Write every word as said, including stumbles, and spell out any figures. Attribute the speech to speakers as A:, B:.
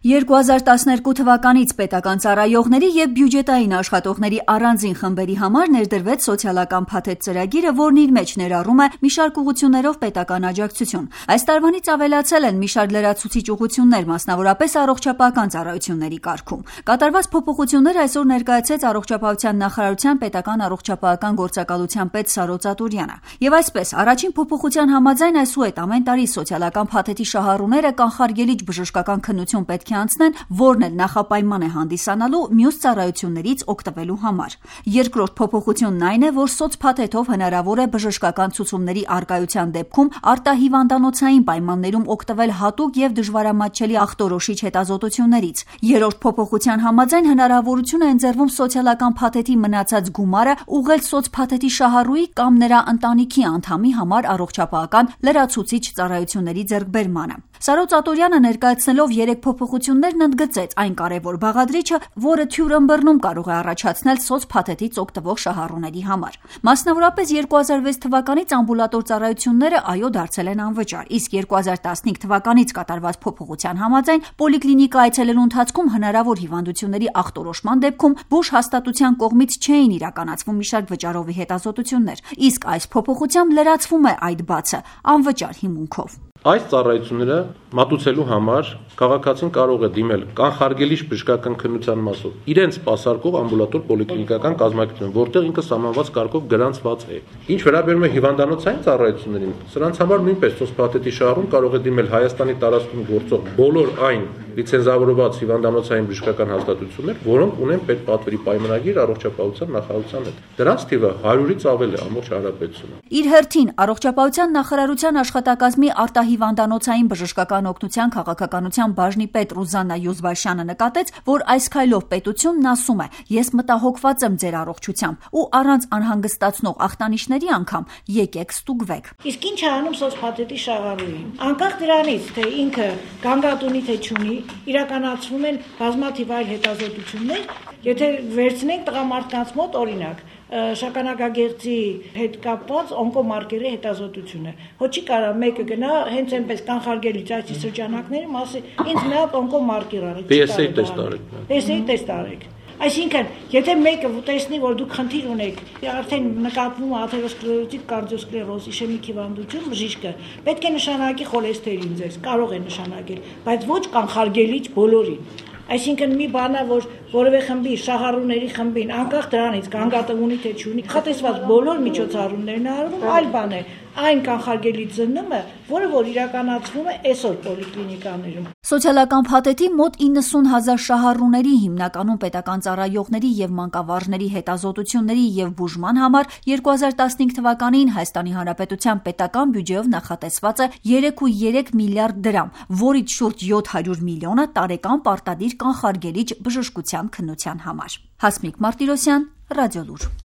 A: երկու հազար տասներկու թվականից պետական ծառայողների եւ բյուջետային աշխատողների առանձին խմբերի համար ներդրվեց սոցիալական փաթեթ ծրագիրը, որն իր մեջ ներառում է մի շարք ուղղություններով պետական աջակցություն։ Այս տարվանից ավելացել են մի շարք լրացուցիչ ուղղություններ, մասնավորապես առողջապահական ծառայությունների կարգում։ Կատարված փոփոխությունները այսօր ներկայացրեց առողջապահության նախարարության պետական առողջապահական գործակալության պետ Սարո Ծատուրյանը։ Եվ այսպես, առաջին փոփոխության համաձայն այսուհետ ամեն տարի սոցիալական փաթեթի շահառուները կանխարգելիչ բժշկական քննություն պետք է անցնեն, որն էլ նախապայման է հանդիսանալու մյուս ծառայություններից օգտվելու համար։ Երկրորդ փոփոխությունն այն է, որ սոցփաթեթով հնարավոր է բժշկական ցուցումների առկայության դեպքում արտահիվանդանոցային պայմաններում օգտվել հատուկ եւ դժվարամատչելի ախտորոշիչ հետազոտություններից։ Երրորդ փոփոխության համաձայն հնարավորություն է ընձեռվում սոցիալական փաթեթի մնացած գումարը ուղղել սոցփաթեթի շահառուի կամ նրա ընտանիքի անդամի համար առողջապահական լրացուցիչ ծառայությունների ձեռքբերմանը։ Սարո Ծատուրյանը ներկայացնելով երեք փոփոխություններն ընդգծեց այն կարևոր բաղադրիչը, որը թյուր ըմբռնում կարող է առաջացնել սոցփաթեթից օգտվող շահառուների համար։ Մասնավորապես երկու հազար վեց թվականից ամբուլատոր ծառայությունները այո դարձել են անվճար, իսկ երկու հազար տասնհինգ թվականից կատարված փոփոխության համաձայն պոլիկլինիկա այցելելու ընթացքում հնարավոր հիվանդությունների ախտորոշման դեպքում բուժ հաստատության կողմից չէին իրականացվում մի շարք վճարովի հետազոտություններ, իսկ այս փոփոխությամբ լրացվում է այդ բացը անվճար հիմունքով։
B: Այս ծառայությունները մատուցելու համար քաղաքացին կարող է դիմել կանխարգելիչ բժշկական քննության մասով իրենց սպասարկող ամբուլատոր պոլիկլինիկական կազմակերպություն, որտեղ ինքը սահմանված կարգով գրանցված է։ Ինչ վերաբերում է հիվանդանոցային ծառայություններին, սրանց համար նույնպես սոցփաթեթի շահառուն կարող է դիմել Հայաստանի տարածքում գործող բոլոր այն լիցենզավորված հիվանդանոցային բժշկական հաստատություններ, որոնք ունեն պետպատվերի պայմանագիր առողջապահության նախարարության հետ։ Դրանց թիվը հարյուրից ավել է ամբողջ հանրապետությունում։
A: Իր հերթին առողջապահության նախարարության աշխատակազմի արտահիվանդանոցային բժշկական օգնության քաղաքականության բաժնի պետ Ռուզաննա Յուզբաշյանը նկատեց, որ այս քայլով պետությունն ասում է. «Ես մտահոգված եմ ձեր առողջությամբ ու առանց անհանգստացնող ախտանիշների անգամ եկեք ստուգվեք»։
C: Իսկ ինչ է անում սոցփաթեթի շահառուին։ Անկախ դրանից, թե ինքը գանգատունի թե չունի, իրականացվում են բազմաթիվ այլ հետազոտություններ, եթե վերցնենք տղամարդկանց մոտ օրինակ շագանակագեղձի հետ կապված օնկոմարկերի հետազոտությունը։ Հո չի կարա մեկը գնա հենց այնպես կանխարգելիչ այս շրջանակների մասի ինձ մի հատ օնկոմարկեր արեք։
B: Պի էս էյ տեստ արեք։
C: Պի էս էյ տեստ արեք։ Այսինքն, եթե մեկը տեսնի, որ դուք խնդիր ունեք, արդեն նկատվում է աթերոսկլերոտիկ կարդիոսկլերոզ, իշեմիկ հիվանդություն, բժիշկը պետք է նշանակի խոլեստերին ձեզ, կարող է նշանակել, բայց ոչ կանխարգելիչ բոլորին։ Այսինքն մի բան է, որ որևէ խմբի, շահառուների խմբին, անկախ դրանից գանգատը ունի թե չունի, խտեսված բոլոր միջոցառումներն արվում, այլ բան է այն կանխարգելիչ զննումը, որը որ իրականացվում է այսօր պոլիկլինիկաներում։
A: Սոցիալական փաթեթի մոտ իննսուն հազար շահառուների, հիմնականում պետական ծառայողների եւ մանկավարժների հետազոտությունների եւ բուժման համար երկու հազար տասնհինգ թվականին Հայաստանի Հանրապետության պետական բյուջեով նախատեսված է երեք կόμμα երեք միլիարդ դրամ, որից շուրջ յոթ հարյուր միլիոնը տարեկան պարտադիր կանխարգելիչ բժշկության քննության համար։ Հասմիկ Մարտիրոսյան, Ռադիոլուր։